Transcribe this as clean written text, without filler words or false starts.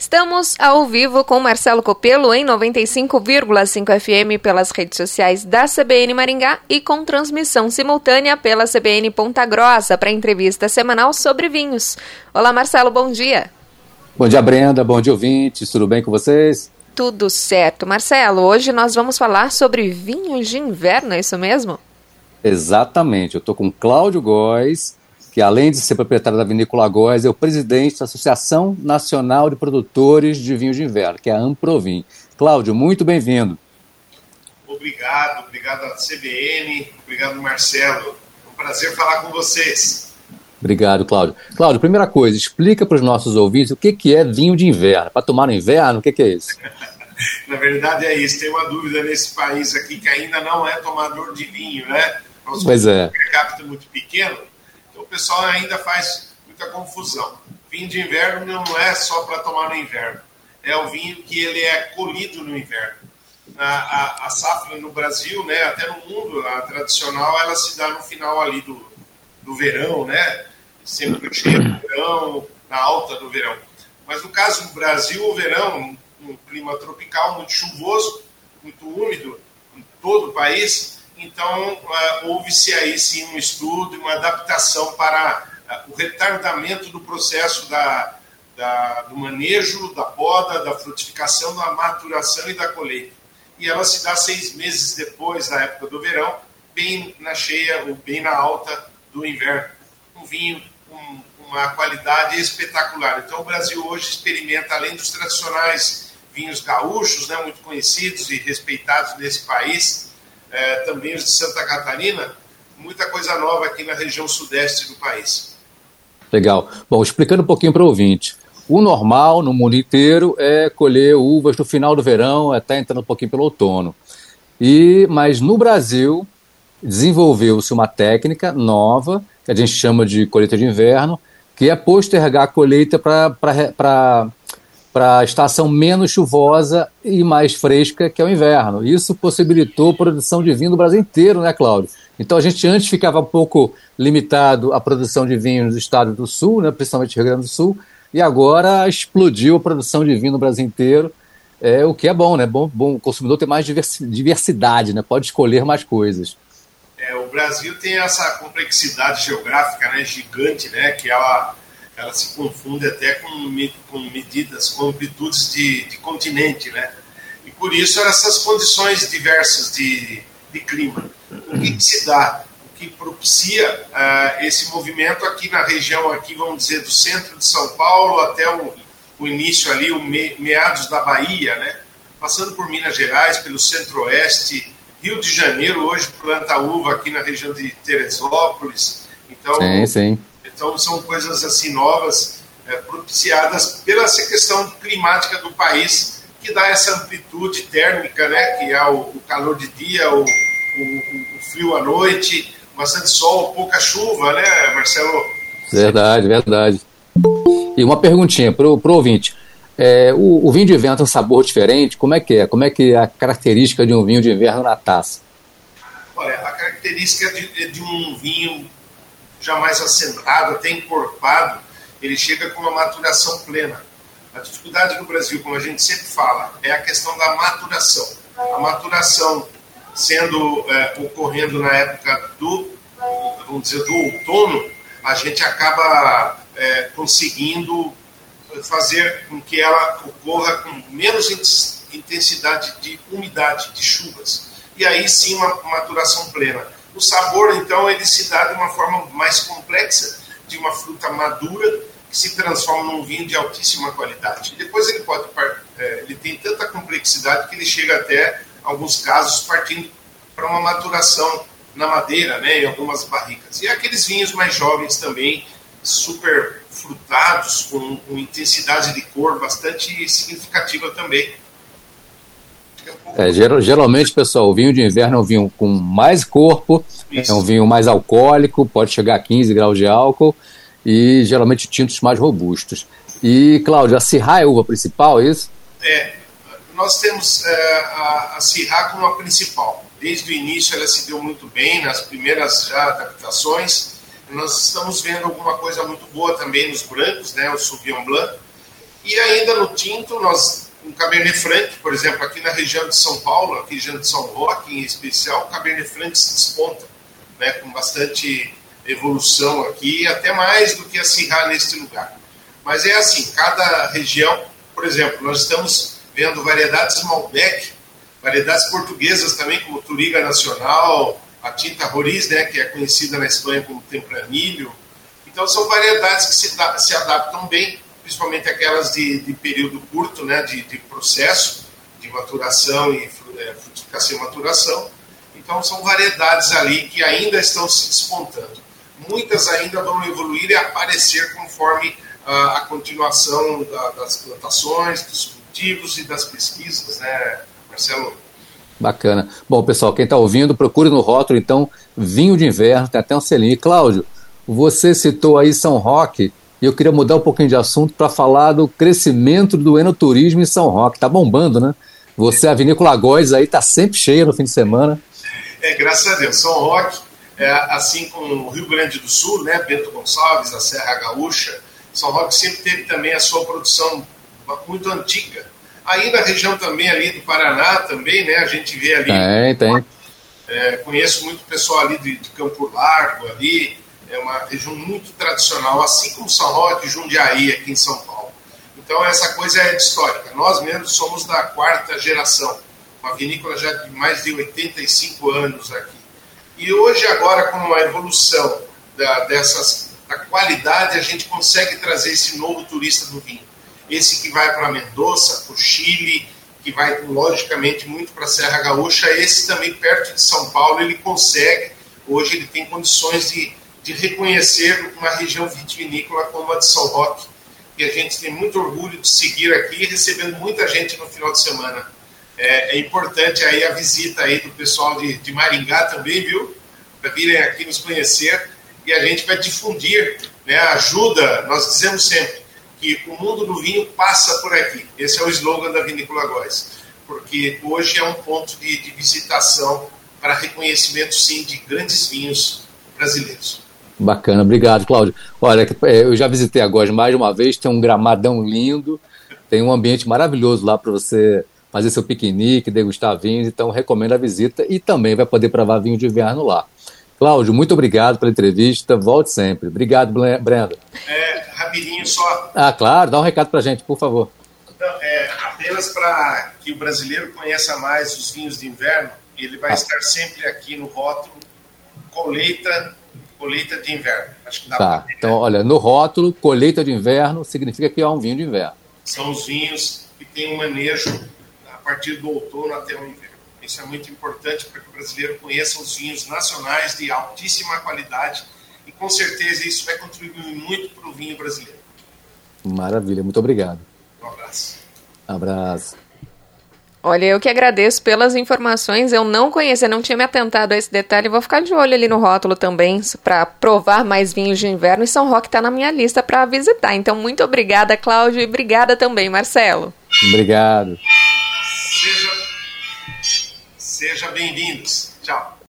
Estamos ao vivo com Marcelo Copelo em 95,5 FM pelas redes sociais da CBN Maringá e com transmissão simultânea pela CBN Ponta Grossa para entrevista semanal sobre vinhos. Olá, Marcelo, bom dia. Bom dia, Brenda, bom dia, ouvintes, tudo bem com vocês? Tudo certo. Marcelo, hoje nós vamos falar sobre vinhos de inverno, é isso mesmo? Exatamente, eu estou com Cláudio Góes, que além de ser proprietário da Vinícola Góes, é o presidente da Associação Nacional de Produtores de Vinhos de Inverno, que é a Amprovin. Cláudio, muito bem-vindo. Obrigado à CBN, obrigado, Marcelo. É um prazer falar com vocês. Obrigado, Cláudio. Cláudio, primeira coisa, explica para os nossos ouvintes o que é vinho de inverno. Para tomar no inverno, o que é isso? Na verdade é isso, tem uma dúvida nesse país aqui que ainda não é tomador de vinho, né? Nosso pois é. Per capita muito pequeno, então o pessoal ainda faz muita confusão. Vinho de inverno não é só para tomar no inverno, é o vinho que ele é colhido no inverno. A safra no Brasil, né, até no mundo, a tradicional, ela se dá no final ali do verão, né? Sempre cheio do verão, na alta do verão. Mas no caso do Brasil, o verão, um clima tropical muito chuvoso, muito úmido em todo o país, então houve-se aí sim um estudo, uma adaptação para o retardamento do processo do manejo, da poda, da frutificação, da maturação e da colheita. E ela se dá 6 meses depois da época do verão, bem na cheia ou bem na alta do inverno. Um vinho com uma qualidade espetacular. Então o Brasil hoje experimenta, além dos tradicionais vinhos gaúchos, né, muito conhecidos e respeitados nesse país, também os de Santa Catarina, muita coisa nova aqui na região sudeste do país. Legal. Bom, explicando um pouquinho para o ouvinte, o normal no mundo inteiro é colher uvas no final do verão, até entrando um pouquinho pelo outono. Mas no Brasil desenvolveu-se uma técnica nova, que a gente chama de colheita de inverno, que é postergar a colheita para a estação menos chuvosa e mais fresca, que é o inverno. Isso possibilitou a produção de vinho no Brasil inteiro, né, Cláudio? Então a gente antes ficava um pouco limitado à produção de vinho nos estados do Sul, né, principalmente Rio Grande do Sul, e agora explodiu a produção de vinho no Brasil inteiro, o que é bom, né? Bom, o consumidor tem mais diversidade, né? Pode escolher mais coisas. O Brasil tem essa complexidade geográfica, né, gigante, né, que ela se confunde até com medidas, com amplitudes de continente, né? E por isso essas condições diversas de clima. O que se dá? O que propicia esse movimento aqui na região, aqui, vamos dizer, do centro de São Paulo até o início ali, meados da Bahia, né? Passando por Minas Gerais, pelo centro-oeste, Rio de Janeiro hoje planta uva aqui na região de Teresópolis. Então, sim. Então são coisas assim novas, propiciadas pela essa questão climática do país, que dá essa amplitude térmica, né, que é o calor de dia, o frio à noite, bastante sol, pouca chuva, né, Marcelo? Verdade. E uma perguntinha para o ouvinte. O vinho de inverno tem um sabor diferente? Como é que é? Como é que é a característica de um vinho de inverno na taça? Olha, a característica de um vinho já mais assentado, até encorpado, ele chega com uma maturação plena. A dificuldade no Brasil, como a gente sempre fala, é a questão da maturação. A maturação ocorrendo na época do outono, a gente acaba conseguindo fazer com que ela ocorra com menos intensidade de umidade, de chuvas. E aí sim uma maturação plena. O sabor, então, ele se dá de uma forma mais complexa, de uma fruta madura, que se transforma num vinho de altíssima qualidade. E depois ele tem tanta complexidade que ele chega até, em alguns casos, partindo para uma maturação na madeira, né, em algumas barricas. E aqueles vinhos mais jovens também, super frutados, com intensidade de cor bastante significativa também. Geralmente, pessoal, o vinho de inverno é um vinho com mais corpo, isso. É um vinho mais alcoólico, pode chegar a 15 graus de álcool, e geralmente tintos mais robustos. E, Cláudio, a Syrah é a uva principal, é isso? Nós temos a Syrah como a principal. Desde o início ela se deu muito bem, nas primeiras já adaptações. Nós estamos vendo alguma coisa muito boa também nos brancos, né, o Sauvignon Blanc. E ainda no tinto, um Cabernet Franc, por exemplo, aqui na região de São Paulo, aqui na região de São Roque em especial, o Cabernet Franc se desponta, né, com bastante evolução aqui, até mais do que a Syrah neste lugar. Mas é assim, cada região, por exemplo, nós estamos vendo variedades Malbec, variedades portuguesas também, como Touriga Nacional, a tinta Roriz, né, que é conhecida na Espanha como Tempranillo. Então são variedades que se adaptam bem, principalmente aquelas de período curto, né, de processo, de maturação e frutificação e maturação. Então são variedades ali que ainda estão se despontando. Muitas ainda vão evoluir e aparecer conforme a continuação das plantações, dos cultivos e das pesquisas, né, Marcelo? Bacana. Bom, pessoal, quem está ouvindo, procure no rótulo, então, vinho de inverno, tem até um selinho. E, Cláudio, você citou aí São Roque, e eu queria mudar um pouquinho de assunto para falar do crescimento do enoturismo em São Roque. Está bombando, né? Você, a Vinícola Góes, aí está sempre cheia no fim de semana. Graças a Deus. São Roque, assim como o Rio Grande do Sul, né, Bento Gonçalves, a Serra Gaúcha, São Roque sempre teve também a sua produção muito antiga. Aí na região também ali do Paraná também, né, a gente vê ali... Tem. Conheço muito pessoal ali de Campo Largo ali, é uma região muito tradicional, assim como São Roque e Jundiaí aqui em São Paulo. Então essa coisa é histórica. Nós mesmos somos da 4ª geração, uma vinícola já de mais de 85 anos aqui. E hoje agora com a evolução da qualidade, a gente consegue trazer esse novo turista do vinho. Esse que vai para Mendoza, para o Chile, que vai logicamente muito para a Serra Gaúcha, esse também perto de São Paulo, ele consegue, hoje ele tem condições de reconhecer uma região vitivinícola como a de São Roque, e a gente tem muito orgulho de seguir aqui, recebendo muita gente no final de semana. É importante aí a visita aí do pessoal de Maringá também, viu? Para virem aqui nos conhecer, e a gente vai difundir, né, ajuda, nós dizemos sempre, que o mundo do vinho passa por aqui. Esse é o slogan da Vinícola Góes, porque hoje é um ponto de visitação para reconhecimento, sim, de grandes vinhos brasileiros. Bacana, obrigado, Cláudio. Olha, eu já visitei a Góes mais de uma vez, tem um gramadão lindo, tem um ambiente maravilhoso lá para você fazer seu piquenique, degustar vinhos, então recomendo a visita e também vai poder provar vinho de inverno lá. Cláudio, muito obrigado pela entrevista, volte sempre. Obrigado, Brenda. Rapidinho só. Claro, dá um recado pra gente, por favor. Então, apenas para que o brasileiro conheça mais os vinhos de inverno, ele vai estar sempre aqui no rótulo colheita de inverno. Acho que dá para ver, então, né? Olha, no rótulo, colheita de inverno, significa que é um vinho de inverno. São os vinhos que têm um manejo a partir do outono até o inverno. Isso é muito importante para que o brasileiro conheça os vinhos nacionais de altíssima qualidade e com certeza isso vai contribuir muito para o vinho brasileiro. Maravilha, muito obrigado. Um abraço. Abraço. Olha, eu que agradeço pelas informações, eu não conhecia, não tinha me atentado a esse detalhe, vou ficar de olho ali no rótulo também para provar mais vinhos de inverno, e São Roque está na minha lista para visitar. Então, muito obrigada, Cláudio, e obrigada também, Marcelo. Obrigado. Seja bem-vindos. Tchau.